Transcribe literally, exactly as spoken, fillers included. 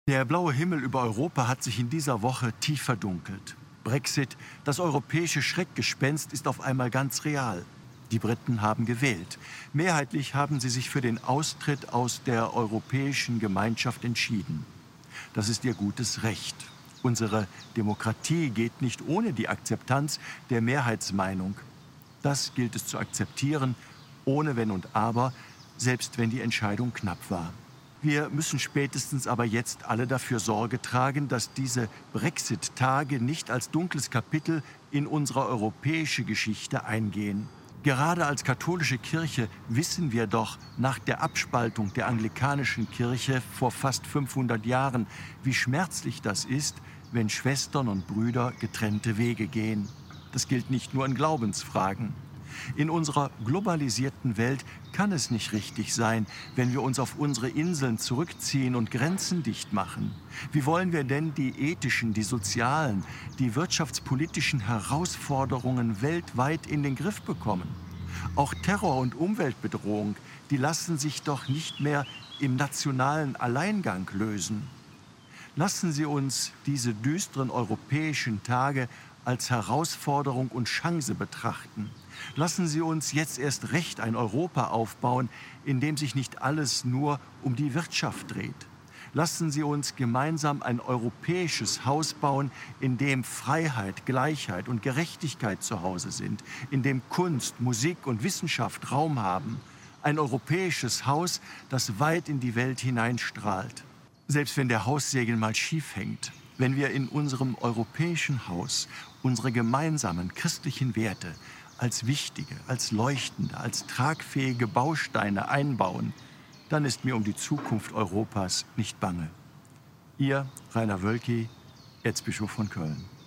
Der blaue Himmel über Europa hat sich in dieser Woche tief verdunkelt. Brexit, das europäische Schreckgespenst, ist auf einmal ganz real. Die Briten haben gewählt. Mehrheitlich haben sie sich für den Austritt aus der Europäischen Gemeinschaft entschieden. Das ist ihr gutes Recht. Unsere Demokratie geht nicht ohne die Akzeptanz der Mehrheitsmeinung. Das gilt es zu akzeptieren, ohne Wenn und Aber, selbst wenn die Entscheidung knapp war. Wir müssen spätestens aber jetzt alle dafür Sorge tragen, dass diese Brexit-Tage nicht als dunkles Kapitel in unsere europäische Geschichte eingehen. Gerade als katholische Kirche wissen wir doch nach der Abspaltung der anglikanischen Kirche vor fast fünfhundert Jahren, wie schmerzlich das ist, wenn Schwestern und Brüder getrennte Wege gehen. Das gilt nicht nur in Glaubensfragen. In unserer globalisierten Welt kann es nicht richtig sein, wenn wir uns auf unsere Inseln zurückziehen und Grenzen dicht machen. Wie wollen wir denn die ethischen, die sozialen, die wirtschaftspolitischen Herausforderungen weltweit in den Griff bekommen? Auch Terror und Umweltbedrohung, die lassen sich doch nicht mehr im nationalen Alleingang lösen. Lassen Sie uns diese düsteren europäischen Tage als Herausforderung und Chance betrachten. Lassen Sie uns jetzt erst recht ein Europa aufbauen, in dem sich nicht alles nur um die Wirtschaft dreht. Lassen Sie uns gemeinsam ein europäisches Haus bauen, in dem Freiheit, Gleichheit und Gerechtigkeit zu Hause sind, in dem Kunst, Musik und Wissenschaft Raum haben. Ein europäisches Haus, das weit in die Welt hineinstrahlt. Selbst wenn der Haussegen mal schief hängt, wenn wir in unserem europäischen Haus unsere gemeinsamen christlichen Werte als wichtige, als leuchtende, als tragfähige Bausteine einbauen, dann ist mir um die Zukunft Europas nicht bange. Ihr Rainer Wölki, Erzbischof von Köln.